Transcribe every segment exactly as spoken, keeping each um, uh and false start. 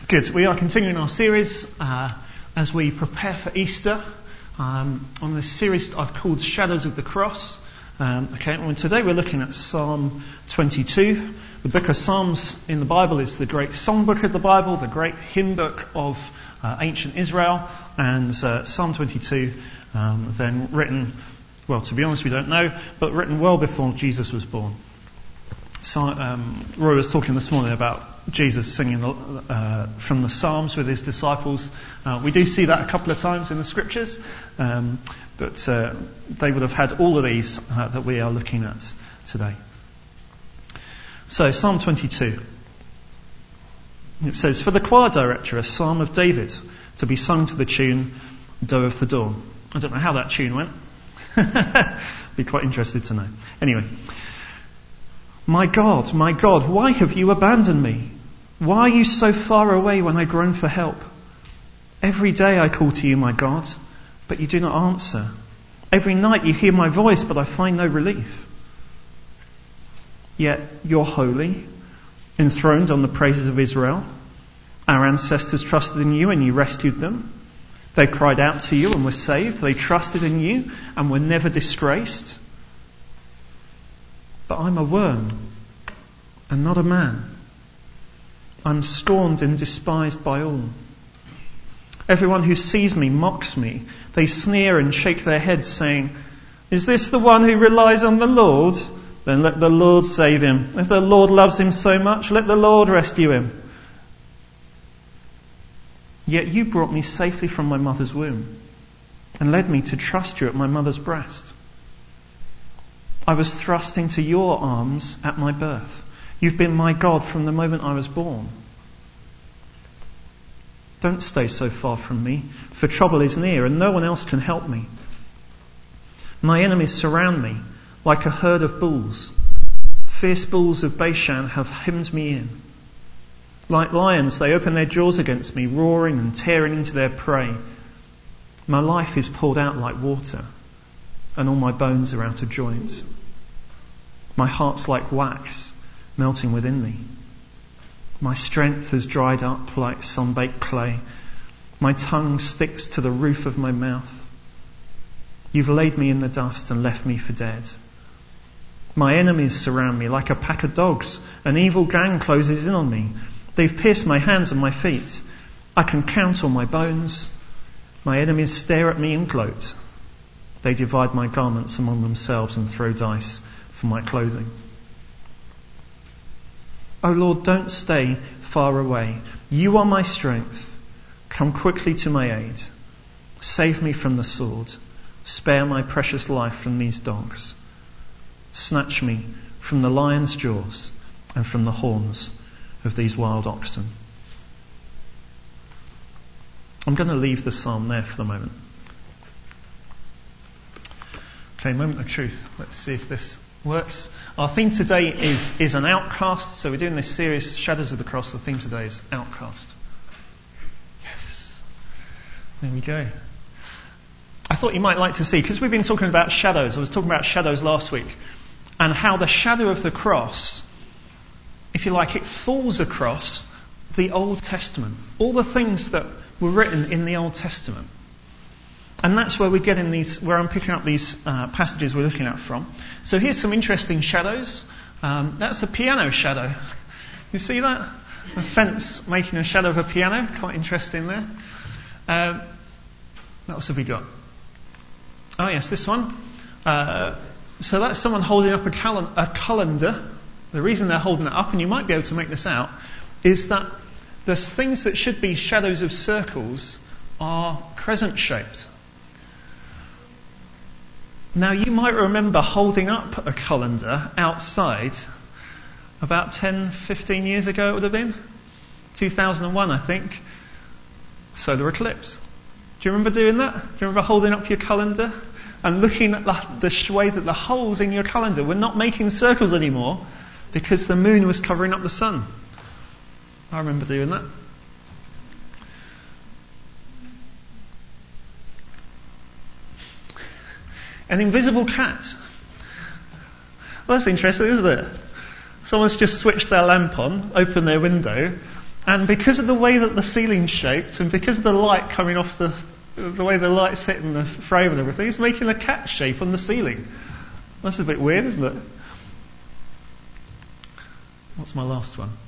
Good. We are continuing our series uh, as we prepare for Easter um, on this series I've called Shadows of the Cross. Um, okay, and today we're looking at Psalm twenty-two. The book of Psalms in the Bible is the great songbook of the Bible, the great hymn book of uh, ancient Israel, and uh, Psalm twenty-two, um, then written, well, to be honest, we don't know, but written well before Jesus was born. So, um, Roy was talking this morning about Jesus singing uh, from the Psalms with his disciples. Uh, we do see that a couple of times in the scriptures, um, but uh, they would have had all of these uh, that we are looking at today. So, Psalm twenty-two. It says, "For the choir director, a psalm of David, to be sung to the tune, Doe of the Dawn." I don't know how that tune went. Be quite interested to know. Anyway. "My God, my God, why have you abandoned me? Why are you so far away when I groan for help? Every day I call to you, my God, but you do not answer. Every night you hear my voice, but I find no relief. Yet you're holy, enthroned on the praises of Israel. Our ancestors trusted in you and you rescued them. They cried out to you and were saved. They trusted in you and were never disgraced. But I'm a worm and not a man. I'm scorned and despised by all. Everyone who sees me mocks me. They sneer and shake their heads, saying, 'Is this the one who relies on the Lord? Then let the Lord save him. If the Lord loves him so much, let the Lord rescue him.' Yet you brought me safely from my mother's womb and led me to trust you at my mother's breast. I was thrust into your arms at my birth. You've been my God from the moment I was born. Don't stay so far from me, for trouble is near and no one else can help me. My enemies surround me like a herd of bulls. Fierce bulls of Bashan have hemmed me in. Like lions, they open their jaws against me, roaring and tearing into their prey. My life is poured out like water, and all my bones are out of joint. My heart's like wax, melting within me. My strength has dried up like sun-baked clay. My tongue sticks to the roof of my mouth. You've laid me in the dust and left me for dead. My enemies surround me like a pack of dogs. An evil gang closes in on me. They've pierced my hands and my feet. I can count all my bones. My enemies stare at me and gloat. They divide my garments among themselves and throw dice for my clothing. O Lord, don't stay far away. You are my strength. Come quickly to my aid. Save me from the sword. Spare my precious life from these dogs. Snatch me from the lion's jaws and from the horns of these wild oxen." I'm going to leave the psalm there for the moment. Okay, moment of truth. Let's see if this works. Our theme today is, is an outcast. So we're doing this series, Shadows of the Cross. The theme today is outcast. Yes. There we go. I thought you might like to see, because we've been talking about shadows. I was talking about shadows last week. And how the shadow of the cross, if you like, it falls across the Old Testament. All the things that were written in the Old Testament. And that's where we get in these, where I'm picking up these uh, passages we're looking at from. So here's some interesting shadows. Um, that's a piano shadow. You see that? A fence making a shadow of a piano. Quite interesting there. Um, what else have we got? Oh yes, this one. Uh, so that's someone holding up a, cal- a colander. The reason they're holding it up, and you might be able to make this out, is that the things that should be shadows of circles are crescent shaped. Now you might remember holding up a colander outside about ten, fifteen years ago it would have been. two thousand one I think. Solar eclipse. Do you remember doing that? Do you remember holding up your colander and looking at the, the way that the holes in your colander were not making circles anymore because the moon was covering up the sun? I remember doing that. An invisible cat. Well, that's interesting, isn't it? Someone's just switched their lamp on, opened their window, And because of the way that the ceiling's shaped, and because of the light coming off the, the way the light's hitting the frame and everything, it's making a cat shape on the ceiling. That's a bit weird, isn't it? What's my last one?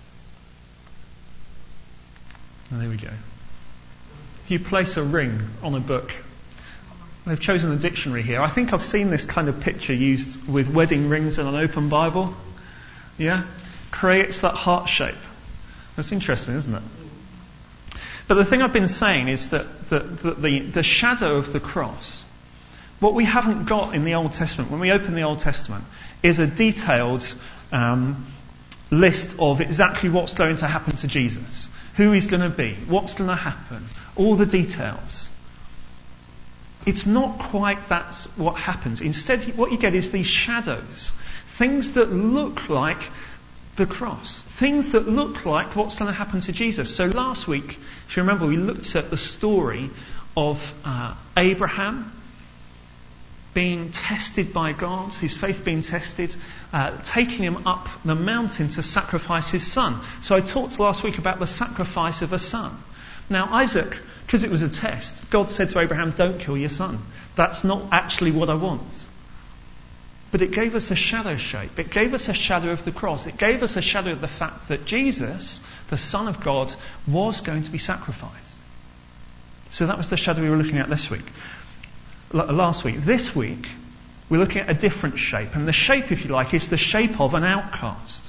Oh, there we go. If you place a ring on a book, they've chosen a dictionary here. I think I've seen this kind of picture used with wedding rings and an open Bible. Yeah? Creates that heart shape. That's interesting, isn't it? But the thing I've been saying is that, that, that the, the shadow of the cross, what we haven't got in the Old Testament, when we open the Old Testament, is a detailed um, list of exactly what's going to happen to Jesus. Who he's going to be, what's going to happen, all the details. It's not quite that's what happens. Instead, what you get is these shadows. Things that look like the cross. Things that look like what's going to happen to Jesus. So last week, if you remember, we looked at the story of uh, Abraham being tested by God, his faith being tested, uh, taking him up the mountain to sacrifice his son. So I talked last week about the sacrifice of a son. Now Isaac, because it was a test, God said to Abraham, don't kill your son. That's not actually what I want. But it gave us a shadow shape. It gave us a shadow of the cross. It gave us a shadow of the fact that Jesus, the Son of God, was going to be sacrificed. So that was the shadow we were looking at this week. L- last week. This week, we're looking at a different shape. And the shape, if you like, is the shape of an outcast.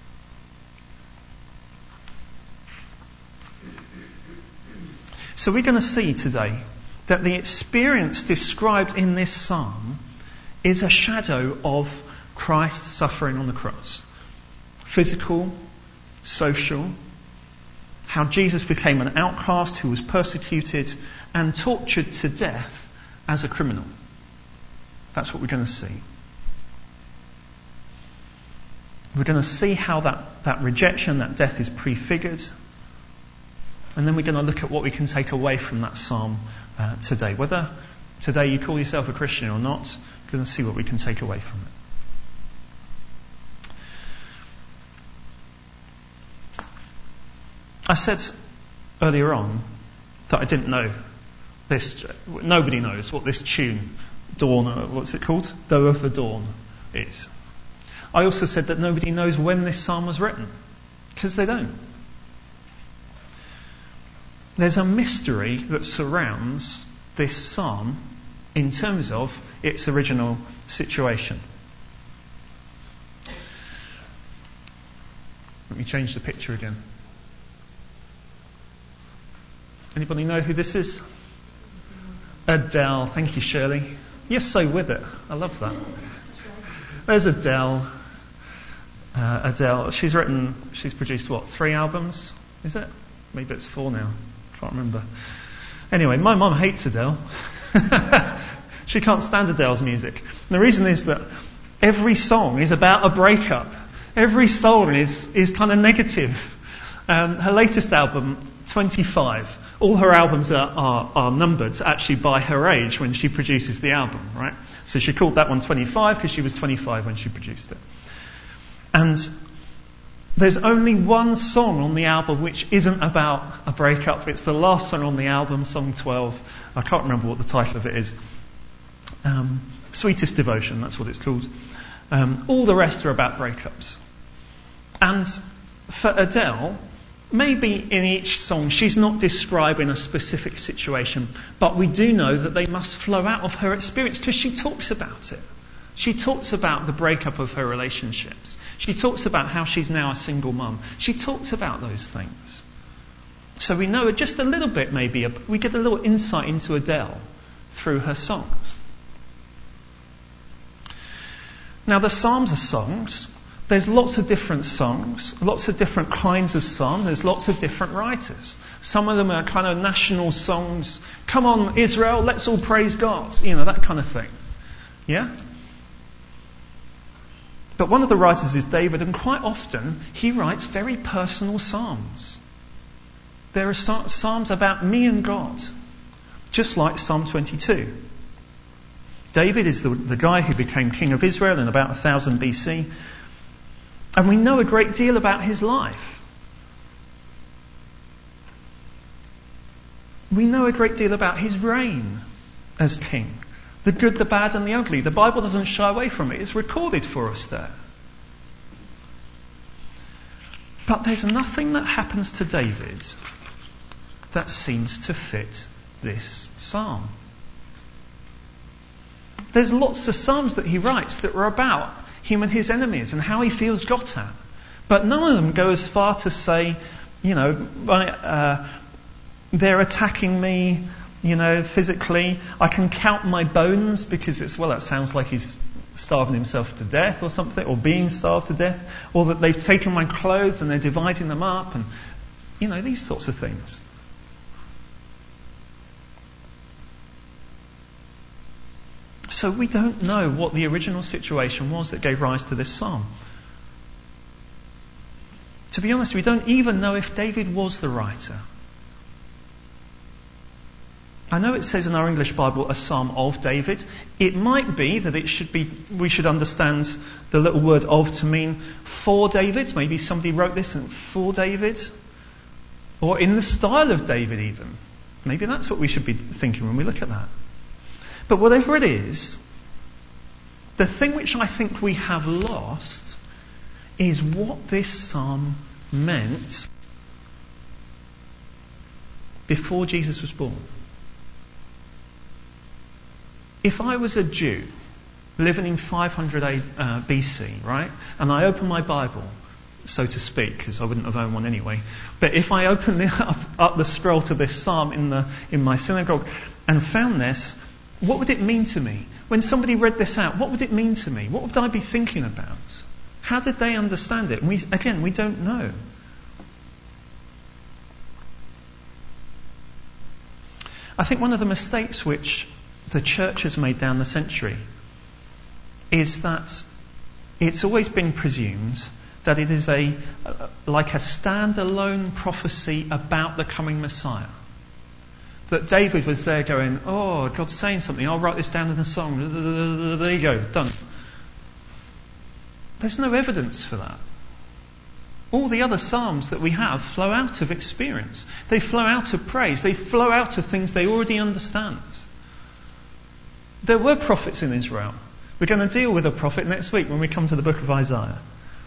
So we're going to see today that the experience described in this psalm is a shadow of Christ's suffering on the cross. Physical, social, how Jesus became an outcast who was persecuted and tortured to death as a criminal. That's what we're going to see. We're going to see how that, that rejection, that death is prefigured. And then we're going to look at what we can take away from that psalm uh, today. Whether today you call yourself a Christian or not, we're going to see what we can take away from it. I said earlier on that I didn't know this. Nobody knows what this tune, Dawn, uh, what's it called? Doe of the Dawn, is. I also said that nobody knows when this psalm was written, because they don't. There's a mystery that surrounds this psalm in terms of its original situation. Let me change the picture again. Anybody know who this is? Adele. Thank you, Shirley. You're so with it. I love that. There's Adele. Uh, Adele. She's written, she's produced what, three albums? Is it? Maybe it's four now. Can't remember. Anyway, my mum hates Adele. She can't stand Adele's music. And the reason is that every song is about a breakup. Every song is, is kind of negative. Um, her latest album, twenty-five, all her albums are, are, are numbered actually by her age when she produces the album, right? So she called that one twenty-five because she was twenty-five when she produced it. And there's only one song on the album which isn't about a breakup. It's the last song on the album, song twelve. I can't remember what the title of it is. Um, Sweetest Devotion, that's what it's called. Um, all the rest are about breakups. And for Adele, maybe in each song she's not describing a specific situation, but we do know that they must flow out of her experience because she talks about it. She talks about the breakup of her relationships. She talks about how she's now a single mum. She talks about those things. So we know just a little bit, maybe, we get a little insight into Adele through her songs. Now the Psalms are songs. There's lots of different songs, lots of different kinds of psalm. There's lots of different writers. Some of them are kind of national songs. Come on, Israel, let's all praise God. You know, that kind of thing. Yeah? But one of the writers is David, and quite often he writes very personal psalms. There are psalms about me and God, just like Psalm twenty-two. David is the, the guy who became king of Israel in about one thousand B C. And we know a great deal about his life. We know a great deal about his reign as king. The good, the bad and the ugly. The Bible doesn't shy away from it. It's recorded for us there. But there's nothing that happens to David that seems to fit this psalm. There's lots of psalms that he writes that are about him and his enemies and how he feels got at. But none of them go as far to say, you know, uh, they're attacking me, you know, physically. I can count my bones because it's, well, that sounds like he's starving himself to death or something, or being starved to death, or that they've taken my clothes and they're dividing them up, and, you know, these sorts of things. So we don't know what the original situation was that gave rise to this psalm. To be honest, we don't even know if David was the writer. I know it says in our English Bible a psalm of David. It might be that it should be, we should understand the little word of to mean for David. Maybe somebody wrote this for David. Or in the style of David even. Maybe that's what we should be thinking when we look at that. But whatever it is, the thing which I think we have lost is what this psalm meant before Jesus was born. If I was a Jew living in five hundred uh, B C, right, and I open my Bible, so to speak, because I wouldn't have owned one anyway, but if I opened the, up, up the scroll to this psalm in the in my synagogue and found this, what would it mean to me? When somebody read this out, what would it mean to me? What would I be thinking about? How did they understand it? And we, again, we don't know. I think one of the mistakes which the church has made down the century is that it's always been presumed that it is a like a standalone prophecy about the coming Messiah. That David was there going, oh, God's saying something, I'll write this down in a song. There you go, done. There's no evidence for that. All the other psalms that we have flow out of experience. They flow out of praise. They flow out of things they already understand. There were prophets in Israel. We're going to deal with a prophet next week when we come to the book of Isaiah.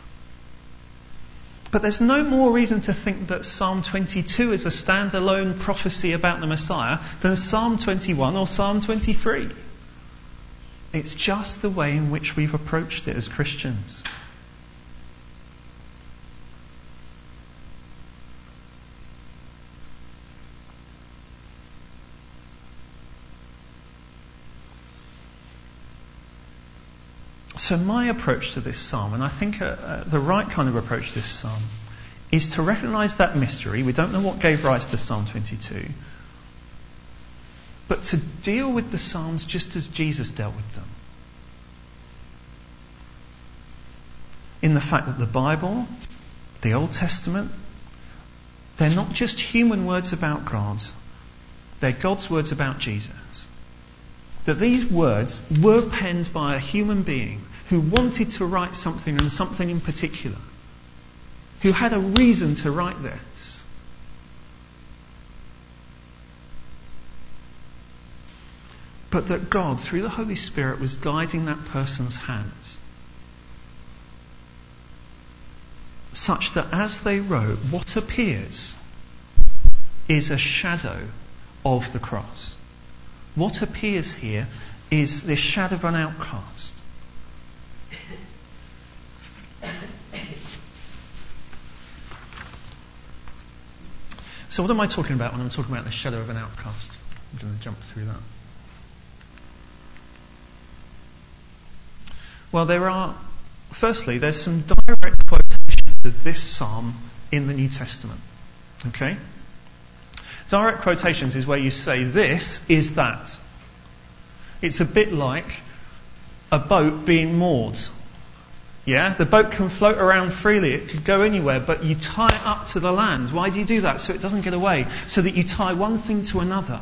But there's no more reason to think that Psalm twenty-two is a standalone prophecy about the Messiah than Psalm twenty-one or Psalm twenty-three. It's just the way in which we've approached it as Christians. So my approach to this psalm, and I think uh, uh, the right kind of approach to this psalm, is to recognise that mystery. We don't know what gave rise to Psalm twenty-two. But to deal with the psalms just as Jesus dealt with them. In the fact that the Bible, the Old Testament, they're not just human words about God. They're God's words about Jesus. That these words were penned by a human being who wanted to write something and something in particular. Who had a reason to write this. But that God, through the Holy Spirit, was guiding that person's hands. Such that as they wrote, what appears is a shadow of the cross. What appears here is this shadow of an outcast. So what am I talking about when I'm talking about the shadow of an outcast? I'm going to jump through that. Well, there are, firstly, there's some direct quotations of this psalm in the New Testament. Okay? Direct quotations is where you say this is that. It's a bit like a boat being moored. Yeah? The boat can float around freely. It could go anywhere, but you tie it up to the land. Why do you do that? So it doesn't get away. So that you tie one thing to another.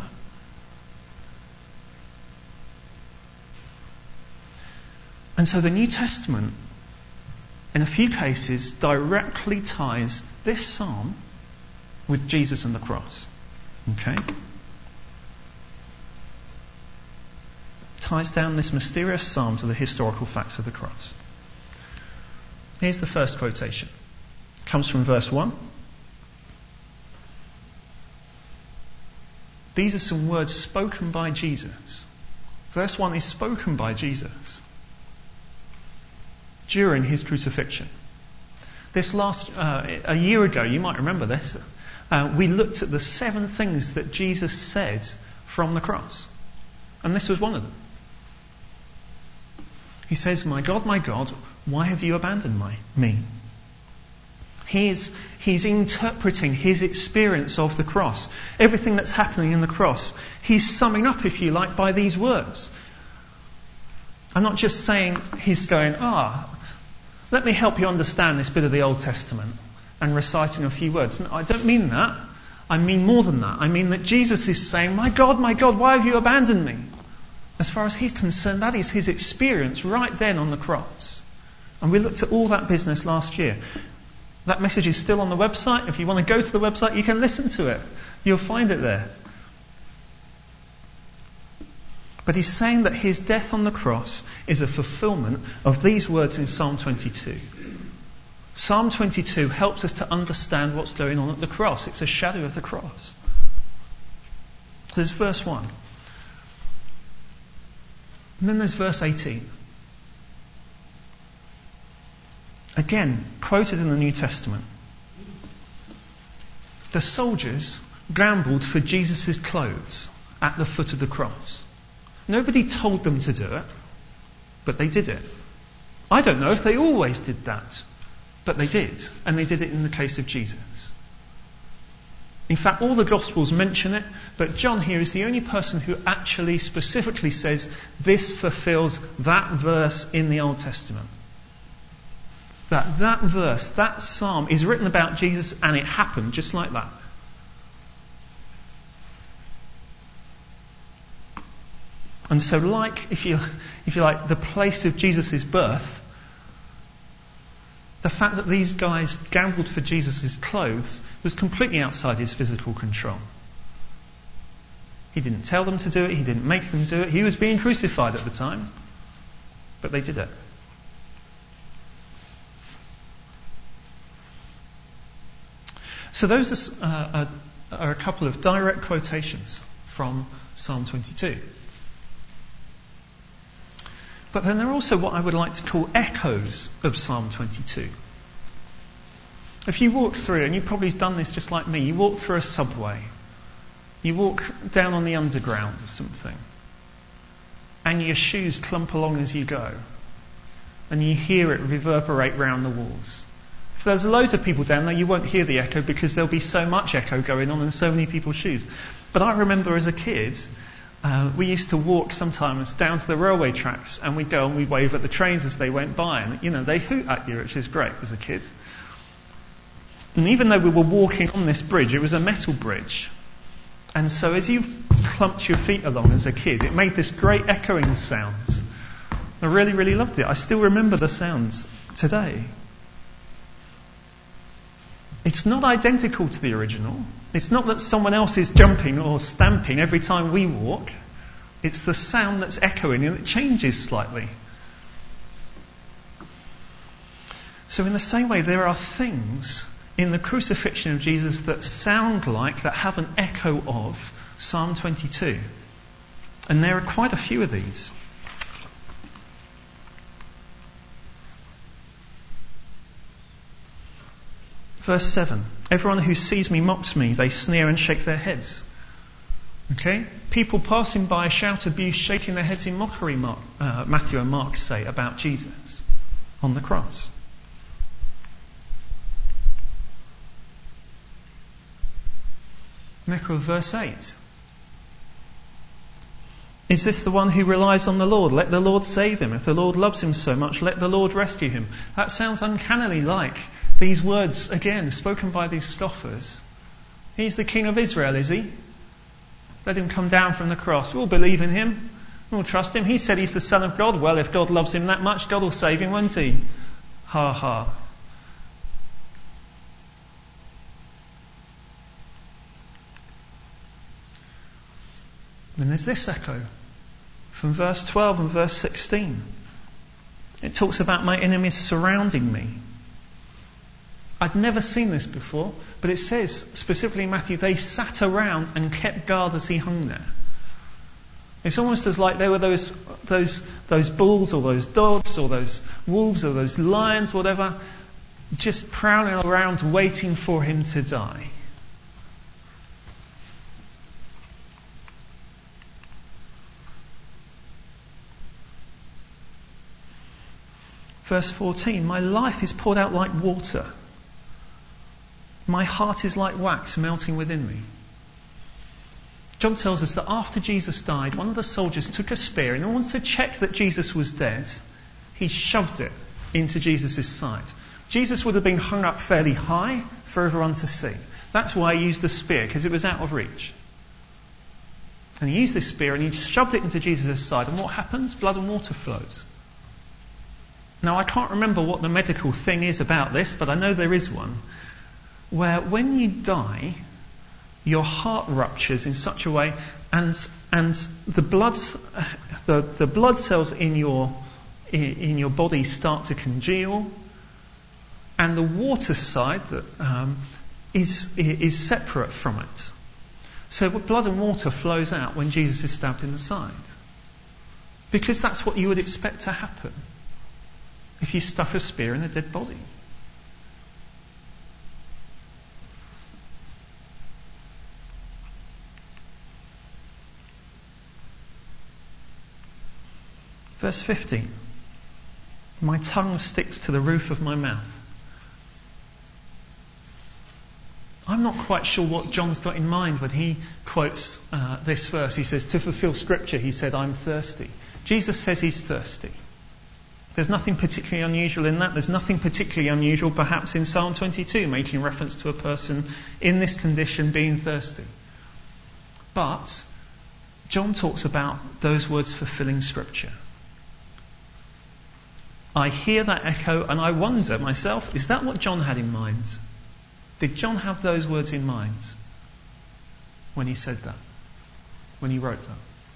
And so the New Testament, in a few cases, directly ties this psalm with Jesus and the cross. Okay? ties down this mysterious psalm to the historical facts of the cross. Here's the first quotation. It comes from verse one. These are some words spoken by Jesus. Verse one is spoken by Jesus during his crucifixion. This last, uh, a year ago, you might remember this, uh, we looked at the seven things that Jesus said from the cross. And this was one of them. He says, "My God, my God, why have you abandoned my, me?" He's, he's interpreting his experience of the cross. Everything that's happening in the cross, he's summing up, if you like, by these words. I'm not just saying he's going, ah, let me help you understand this bit of the Old Testament and reciting a few words. No, I don't mean that. I mean more than that. I mean that Jesus is saying, "My God, my God, why have you abandoned me?" As far as he's concerned, that is his experience right then on the cross. And we looked at all that business last year. That message is still on the website. If you want to go to the website, you can listen to it. You'll find it there. But he's saying that his death on the cross is a fulfillment of these words in Psalm twenty-two. Psalm twenty-two helps us to understand what's going on at the cross. It's a shadow of the cross. There's verse one. And then there's verse eighteen. Again, quoted in the New Testament. The soldiers gambled for Jesus' clothes at the foot of the cross. Nobody told them to do it, but they did it. I don't know if they always did that, but they did. And they did it in the case of Jesus. In fact, all the Gospels mention it, but John here is the only person who actually specifically says this fulfills that verse in the Old Testament. That that verse, that psalm is written about Jesus and it happened just like that. And so like, if you, if you like, the place of Jesus' birth, the fact that these guys gambled for Jesus' clothes was completely outside his physical control. He didn't tell them to do it, he didn't make them do it, he was being crucified at the time. But they did it. So those are, uh, are, are a couple of direct quotations from Psalm twenty-two. But then there are also what I would like to call echoes of Psalm twenty-two. If you walk through, and you've probably done this just like me, you walk through a subway, you walk down on the underground or something, and your shoes clump along as you go, and you hear it reverberate round the walls. If there's loads of people down there, you won't hear the echo because there'll be so much echo going on and so many people's shoes. But I remember as a kid, uh, we used to walk sometimes down to the railway tracks and we'd go and we'd wave at the trains as they went by, and you know, they hoot at you, which is great as a kid. And even though we were walking on this bridge, it was a metal bridge. And so as you clumped your feet along as a kid, it made this great echoing sound. I really, really loved it. I still remember the sounds today. It's not identical to the original. It's not that someone else is jumping or stamping every time we walk. It's the sound that's echoing and it changes slightly. So in the same way, there are things in the crucifixion of Jesus that sound like, that have an echo of Psalm twenty-two. And there are quite a few of these. Verse seven. Everyone who sees me mocks me. They sneer and shake their heads. Okay? People passing by shout abuse, shaking their heads in mockery, Mark, uh, Matthew and Mark say about Jesus on the cross. Echo of verse eight. Is this the one who relies on the Lord? Let the Lord save him. If the Lord loves him so much, let the Lord rescue him. That sounds uncannily like these words, again, spoken by these scoffers. He's the King of Israel, is he? Let him come down from the cross. We'll believe in him. We'll trust him. He said he's the Son of God. Well, if God loves him that much, God will save him, won't he? Ha ha. Then there's this echo. from verse twelve and verse sixteen. It talks about my enemies surrounding me. I'd never seen this before, but it says, specifically in Matthew, they sat around and kept guard as he hung there. It's almost as like there were those, those, those bulls or those dogs or those wolves or those lions, whatever, just prowling around waiting for him to die. Verse fourteen, my life is poured out like water. My heart is like wax melting within me. John tells us that after Jesus died, one of the soldiers took a spear and in order to check that Jesus was dead, he shoved it into Jesus' side. Jesus would have been hung up fairly high for everyone to see. That's why he used the spear, because it was out of reach. And he used this spear and he shoved it into Jesus' side, and what happens? Blood and water flows. Now I can't remember what the medical thing is about this, but I know there is one, where when you die, your heart ruptures in such a way, and and the blood the the blood cells in your in your body start to congeal, and the water side that um, is is separate from it. So blood and water flows out when Jesus is stabbed in the side, because that's what you would expect to happen if you stuck a spear in a dead body. Verse fifteen. My tongue sticks to the roof of my mouth. I'm not quite sure what John's got in mind when he quotes uh, this verse. He says, to fulfill scripture, he said, I'm thirsty. Jesus says he's thirsty. There's nothing particularly unusual in that. There's nothing particularly unusual perhaps in Psalm twenty-two, making reference to a person in this condition being thirsty. But John talks about those words fulfilling scripture. I hear that echo and I wonder myself, is that what John had in mind? Did John have those words in mind when he said that? When he wrote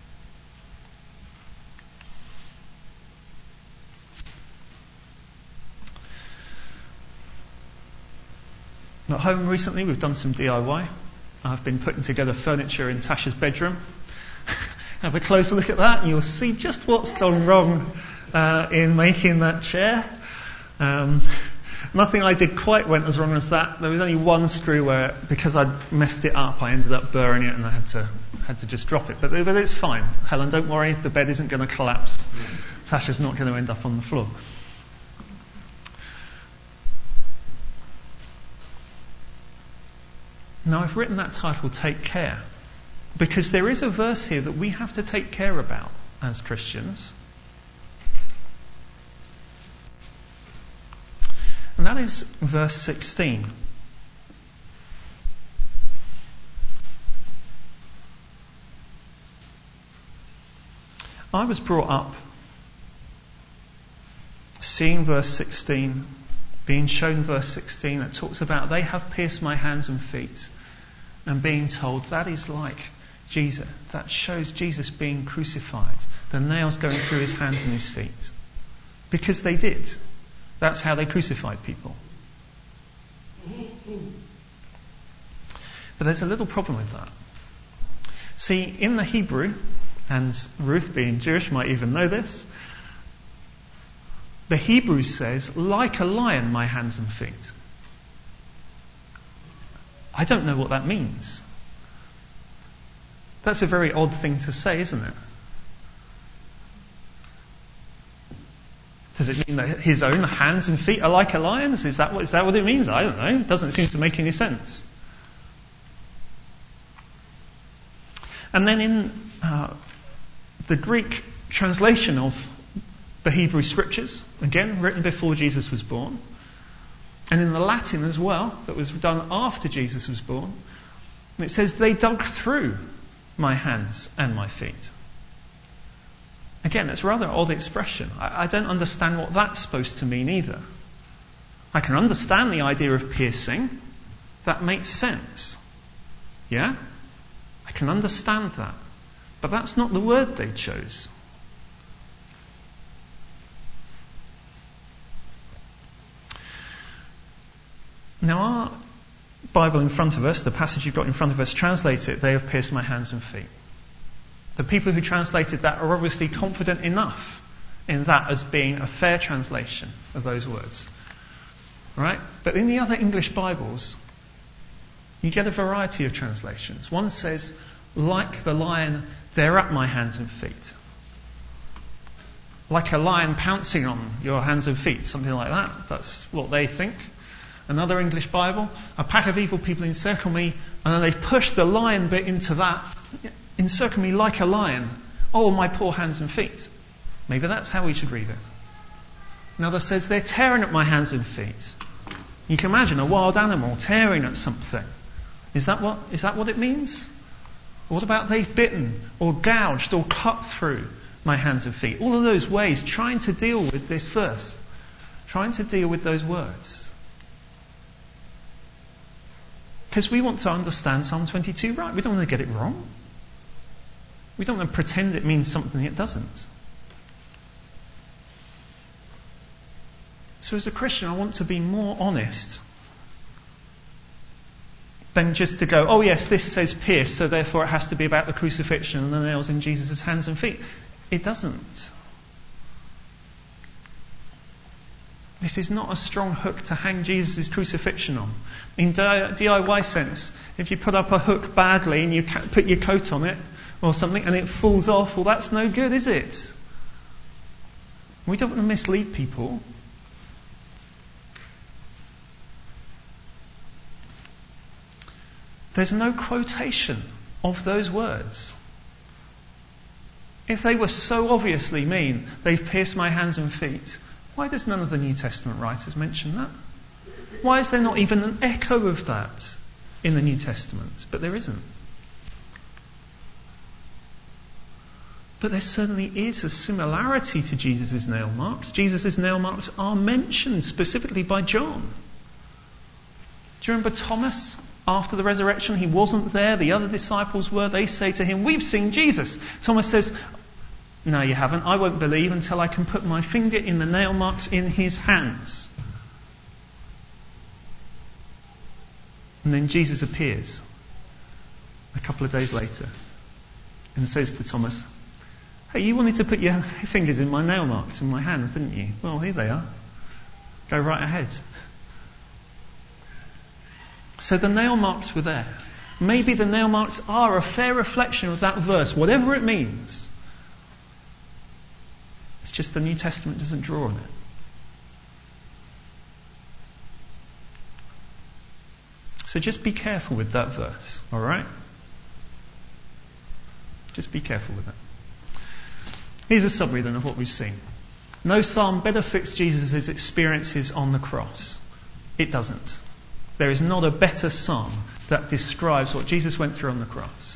that? At home recently we've done some D I Y. I've been putting together furniture in Tasha's bedroom. Have a closer look at that and you'll see just what's gone wrong uh, in making that chair. Um, nothing I did quite went as wrong as that. There was only one screw where, because I'd messed it up, I ended up burning it and I had to had to just drop it. But, but it's fine. Helen, don't worry, the bed isn't going to collapse. Tasha's not going to end up on the floor. Now I've written that title, Take Care, because there is a verse here that we have to take care about as Christians. And that is verse sixteen. I was brought up seeing verse sixteen, being shown verse sixteen that talks about they have pierced my hands and feet, and being told that is like Jesus. That shows Jesus being crucified, the nails going through his hands and his feet. Because they did. That's how they crucified people. But there's a little problem with that. See, in the Hebrew, and Ruth being Jewish might even know this, the Hebrew says, like a lion, my hands and feet. I don't know what that means. That's a very odd thing to say, isn't it? Does it mean that his own hands and feet are like a lion's? Is that what, is that what it means? I don't know. It doesn't seem to make any sense. And then in uh, the Greek translation of the Hebrew scriptures, again, written before Jesus was born, and in the Latin as well, that was done after Jesus was born, it says, they dug through my hands and my feet. Again, it's a rather odd expression. I, I don't understand what that's supposed to mean either. I can understand the idea of piercing. That makes sense. Yeah? I can understand that. But that's not the word they chose. Now our Bible in front of us, the passage you've got in front of us, translates it, they have pierced my hands and feet. The people who translated that are obviously confident enough in that as being a fair translation of those words. Right? But in the other English Bibles, you get a variety of translations. One says, like the lion, they're at my hands and feet. Like a lion pouncing on your hands and feet, something like that. That's what they think. Another English Bible, a pack of evil people encircle me, and then they've pushed the lion bit into that. Encircle me like a lion. Oh, my poor hands and feet. Maybe that's how we should read it. Another says, they're tearing at my hands and feet. You can imagine a wild animal tearing at something. Is that what, is that what it means? What about they've bitten or gouged or cut through my hands and feet? All of those ways, trying to deal with this verse. Trying to deal with those words. Because we want to understand Psalm twenty-two right. We don't want to get it wrong. We don't want to pretend it means something it doesn't. So as a Christian, I want to be more honest than just to go, oh yes, this says pierce, so therefore it has to be about the crucifixion and the nails in Jesus' hands and feet. It doesn't. This is not a strong hook to hang Jesus' crucifixion on. In D I Y sense, if you put up a hook badly and you put your coat on it or something and it falls off, well that's no good, is it? We don't want to mislead people. There's no quotation of those words. If they were so obviously mean, they've pierced my hands and feet, why does none of the New Testament writers mention that? Why is there not even an echo of that in the New Testament? But there isn't. But there certainly is a similarity to Jesus' nail marks. Jesus' nail marks are mentioned specifically by John. Do you remember Thomas? After the resurrection, he wasn't there. The other disciples were. They say to him, we've seen Jesus. Thomas says, no, you haven't. I won't believe until I can put my finger in the nail marks in his hands. And then Jesus appears a couple of days later and says to Thomas, hey, you wanted to put your fingers in my nail marks in my hands, didn't you? Well, here they are. Go right ahead. So the nail marks were there. Maybe the nail marks are a fair reflection of that verse, whatever it means. It's just the New Testament doesn't draw on it. So just be careful with that verse, alright? Just be careful with it. Here's a summary then of what we've seen. No psalm better fits Jesus' experiences on the cross. It doesn't. There is not a better psalm that describes what Jesus went through on the cross.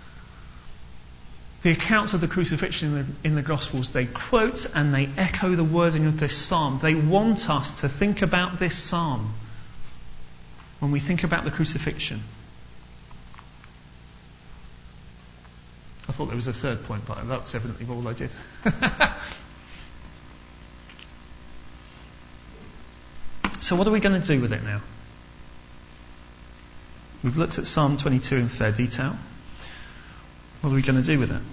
The accounts of the crucifixion in the, in the Gospels, they quote and they echo the wording of this psalm. They want us to think about this psalm when we think about the crucifixion. I thought there was a third point, but that was evidently all I did. So what are we going to do with it now? We've looked at Psalm twenty-two in fair detail. What are we going to do with it?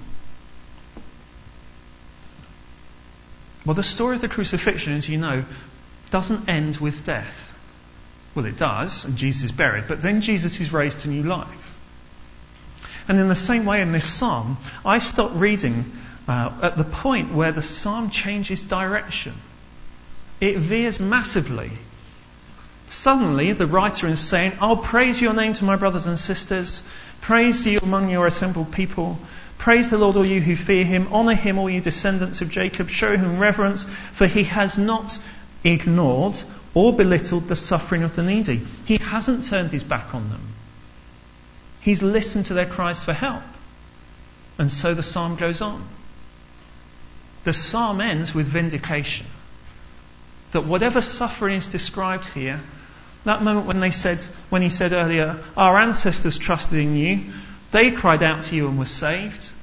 Well, the story of the crucifixion, as you know, doesn't end with death. Well, it does, and Jesus is buried, but then Jesus is raised to new life. And in the same way in this psalm, I stopped reading uh, at the point where the psalm changes direction. It veers massively. Suddenly, the writer is saying, I'll praise your name to my brothers and sisters. Praise you among your assembled people. Praise the Lord, all you who fear him. Honour him, all you descendants of Jacob. Show him reverence, for he has not ignored or belittled the suffering of the needy. He hasn't turned his back on them. He's listened to their cries for help. And so the psalm goes on. The psalm ends with vindication. That whatever suffering is described here, that moment when they said, when he said earlier, our ancestors trusted in you, they cried out to you and were saved.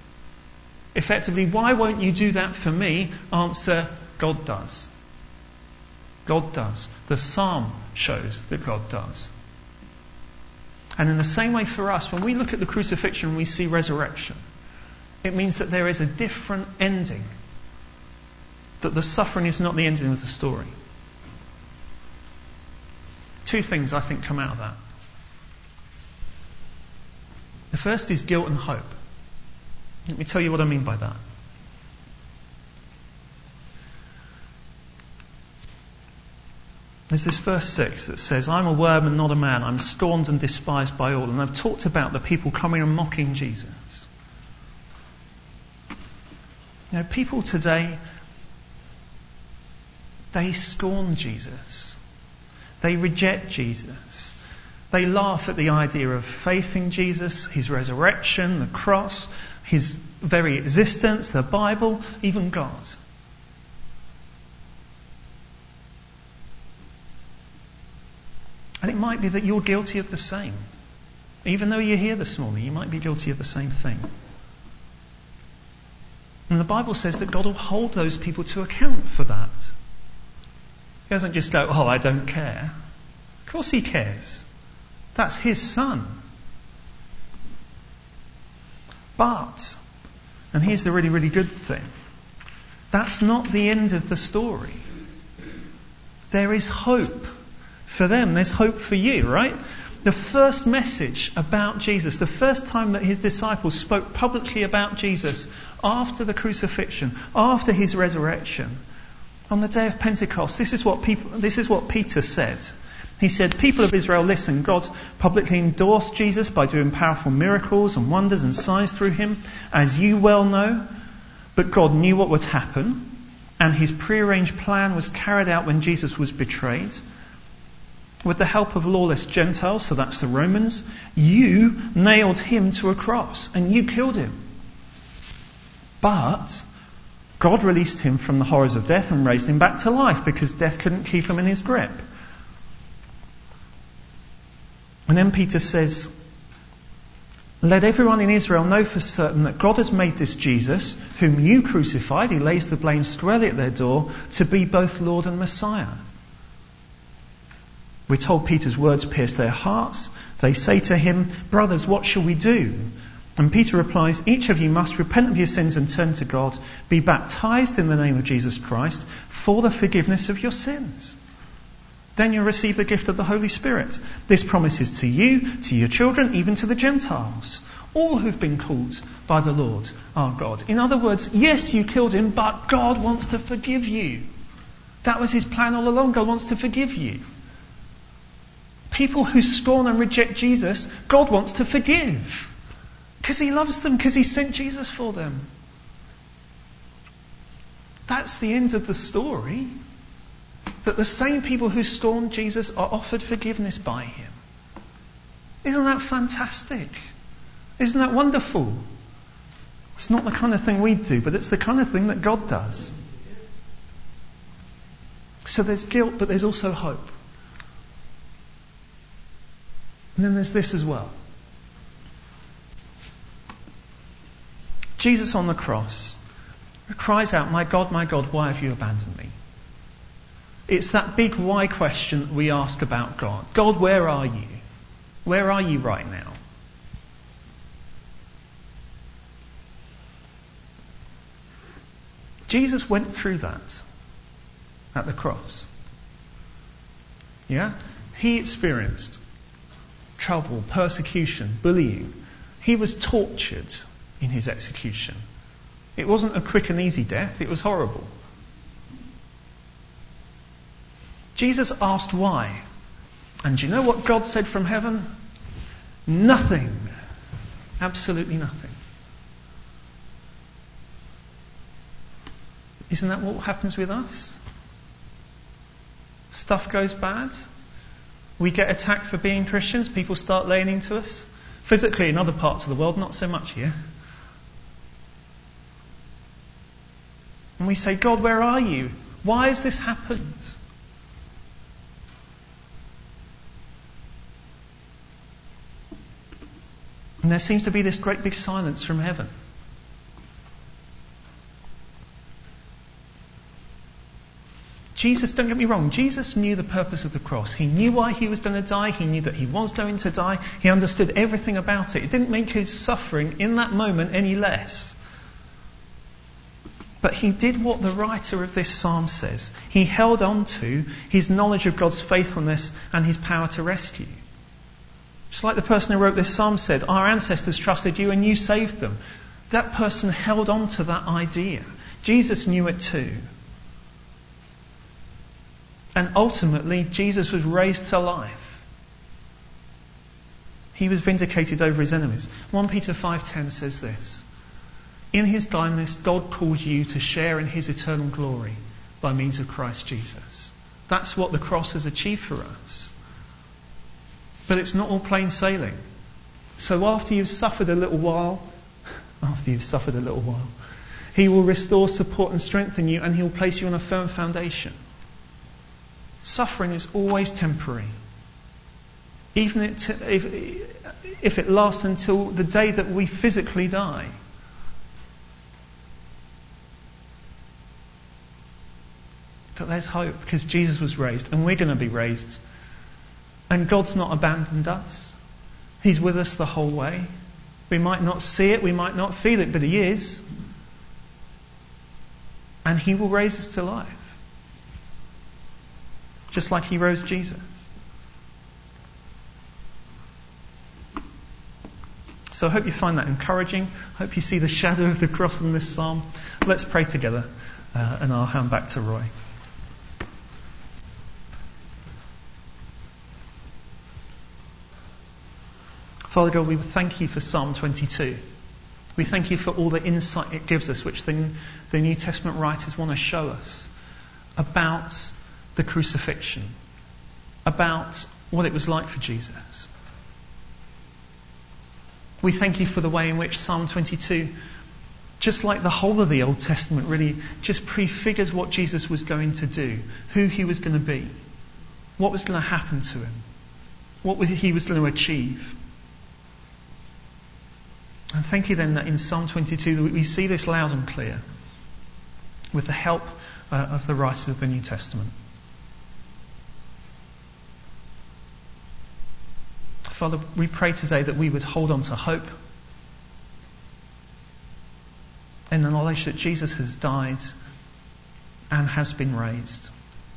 Effectively, why won't you do that for me? Answer, God does. God does. The psalm shows that God does. And in the same way for us, when we look at the crucifixion and we see resurrection, it means that there is a different ending. That the suffering is not the ending of the story. Two things I think come out of that. The first is guilt and hope. Let me tell you what I mean by that. There's this verse six that says, I'm a worm and not a man. I'm scorned and despised by all. And I've talked about the people coming and mocking Jesus. You know, people today, they scorn Jesus. They reject Jesus. They laugh at the idea of faith in Jesus, his resurrection, the cross, his very existence, the Bible, even God. And it might be that you're guilty of the same. Even though you're here this morning, you might be guilty of the same thing. And the Bible says that God will hold those people to account for that. He doesn't just go, oh, I don't care. Of course he cares. That's his son. But, and here's the really, really good thing, that's not the end of the story. There is hope for them. There's hope for you, right? The first message about Jesus, the first time that his disciples spoke publicly about Jesus after the crucifixion, after his resurrection, on the day of Pentecost, this is what people, this is what Peter said. He said, people of Israel, listen, God publicly endorsed Jesus by doing powerful miracles and wonders and signs through him, as you well know. But God knew what would happen, and his prearranged plan was carried out when Jesus was betrayed. With the help of lawless Gentiles, so that's the Romans, you nailed him to a cross and you killed him. But God released him from the horrors of death and raised him back to life because death couldn't keep him in his grip. And then Peter says, let everyone in Israel know for certain that God has made this Jesus, whom you crucified, he lays the blame squarely at their door, to be both Lord and Messiah. We're told Peter's words pierce their hearts. They say to him, brothers, what shall we do? And Peter replies, each of you must repent of your sins and turn to God, be baptized in the name of Jesus Christ for the forgiveness of your sins. Then you'll receive the gift of the Holy Spirit. This promise is to you, to your children, even to the Gentiles, all who've been called by the Lord our God. In other words, yes, you killed him, but God wants to forgive you. That was his plan all along. God wants to forgive you. People who scorn and reject Jesus, God wants to forgive. Because he loves them, because he sent Jesus for them. That's the end of the story. That the same people who scorned Jesus are offered forgiveness by him. Isn't that fantastic? Isn't that wonderful? It's not the kind of thing we do, but it's the kind of thing that God does. So there's guilt, but there's also hope. And then there's this as well. Jesus on the cross cries out, my God, my God, why have you abandoned me? It's that big why question that we ask about God. God, where are you? Where are you right now? Jesus went through that at the cross. Yeah? He experienced trouble, persecution, bullying. He was tortured in his execution. It wasn't a quick and easy death, it was horrible. Jesus asked why. And do you know what God said from heaven? Nothing. Absolutely nothing. Isn't that what happens with us? Stuff goes bad. We get attacked for being Christians. People start laying into us. Physically, in other parts of the world, not so much here. And we say, God, where are you? Why has this happened? And there seems to be this great big silence from heaven. Jesus, don't get me wrong, Jesus knew the purpose of the cross. He knew why he was going to die. He knew that he was going to die. He understood everything about it. It didn't make his suffering in that moment any less. But he did what the writer of this psalm says. He held on to his knowledge of God's faithfulness and his power to rescue. Just like the person who wrote this psalm said, our ancestors trusted you and you saved them. That person held on to that idea. Jesus knew it too. And ultimately, Jesus was raised to life. He was vindicated over his enemies. First Peter five ten says this: in his kindness, God called you to share in his eternal glory by means of Christ Jesus. That's what the cross has achieved for us. But it's not all plain sailing. So after you've suffered a little while, after you've suffered a little while, he will restore, support and strengthen you, and he will place you on a firm foundation. Suffering is always temporary. Even if, if it lasts until the day that we physically die. But there's hope, because Jesus was raised and we're going to be raised. And God's not abandoned us. He's with us the whole way. We might not see it, we might not feel it, but he is. And he will raise us to life. Just like he rose Jesus. So I hope you find that encouraging. I hope you see the shadow of the cross in this psalm. Let's pray together, uh, and I'll hand back to Roy. Father God, we thank you for Psalm twenty-two. We thank you for all the insight it gives us, which the, the New Testament writers want to show us about the crucifixion, about what it was like for Jesus. We thank you for the way in which Psalm twenty-two, just like the whole of the Old Testament, really just prefigures what Jesus was going to do, who he was going to be, what was going to happen to him, what was he was going to achieve. And thank you then that in Psalm twenty-two we see this loud and clear with the help uh, of the writers of the New Testament. Father, we pray today that we would hold on to hope in the knowledge that Jesus has died and has been raised.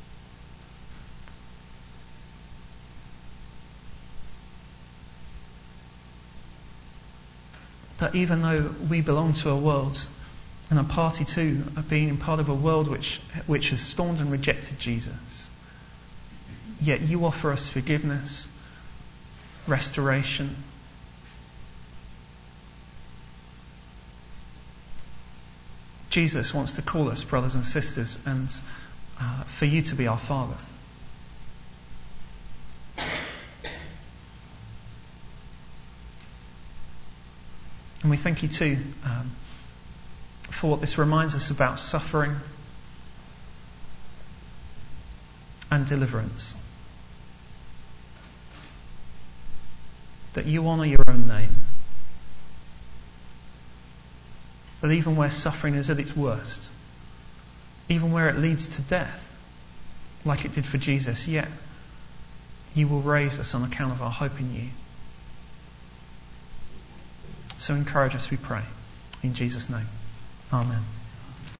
That even though we belong to a world and a party to being part of a world which which has scorned and rejected Jesus, yet you offer us forgiveness, restoration. Jesus wants to call us brothers and sisters, and uh, for you to be our Father. And we thank you too um, for what this reminds us about suffering and deliverance. That you honour your own name. That even where suffering is at its worst, even where it leads to death, like it did for Jesus, yet you will raise us on account of our hope in you. So encourage us, we pray. In Jesus' name. Amen.